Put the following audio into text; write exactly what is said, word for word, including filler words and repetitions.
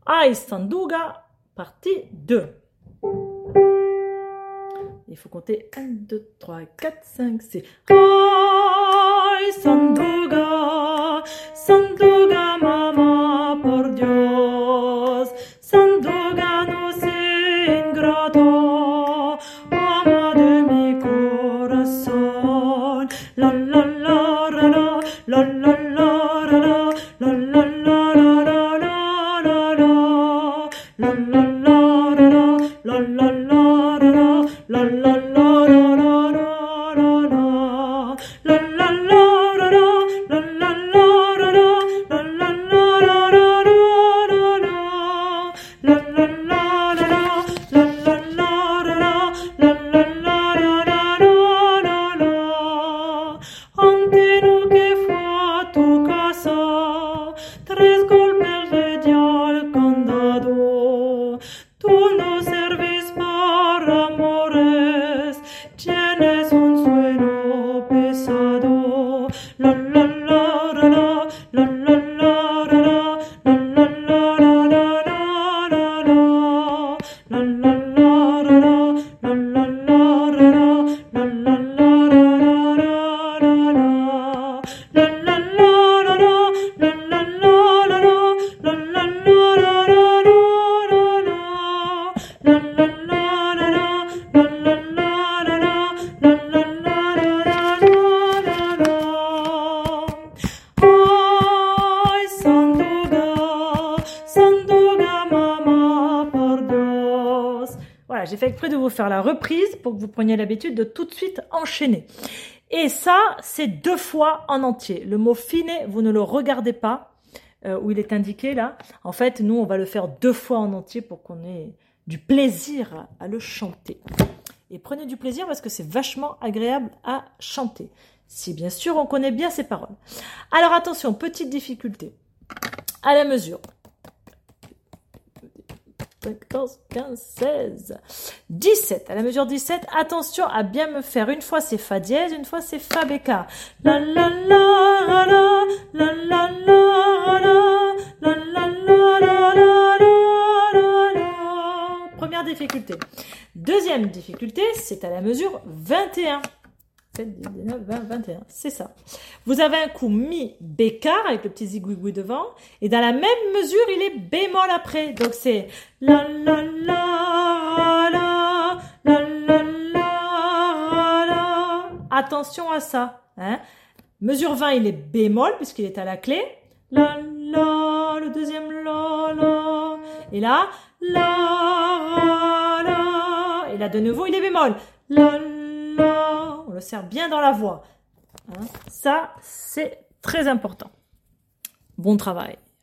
Ai Sanduga, partie deux. Il faut compter un, deux, trois, quatre, cinq, six. Ai Sanduga, Sanduga mamá, por Dios. Sanduga no sé ingrato, ama de mi corazón. La la la la la la la la la la la la la la la Voilà, j'ai fait exprès de vous faire la reprise pour que vous preniez l'habitude de tout de suite enchaîner. Et ça, c'est deux fois en entier. Le mot fine, vous ne le regardez pas, euh, où il est indiqué là. En fait, nous, on va le faire deux fois en entier pour qu'on ait du plaisir à le chanter. Et prenez du plaisir parce que c'est vachement agréable à chanter. Si bien sûr, on connaît bien ces paroles. Alors attention, petite difficulté. À la mesure. quatorze, quinze, seize, dix-sept. À la mesure dix-sept, attention à bien me faire. Une fois c'est Fa dièse, une fois c'est Fa bécard. La la la la la la la la la la la la. Première difficulté. Deuxième difficulté, c'est à la mesure vingt et un. sept, dix, dix-neuf, vingt, vingt et un. C'est ça. Vous avez un coup mi bécard avec le petit zigouigoui devant. Et dans la même mesure, il est bémol après. Donc c'est la la la la la la la la. Attention à ça. Hein. Mesure vingt, il est bémol puisqu'il est à la clé. La la. Le deuxième la la. Et là, la la. Et là de nouveau, il est bémol. La la. On le serre bien dans la voix. Hein. Ça, c'est très important. Bon travail.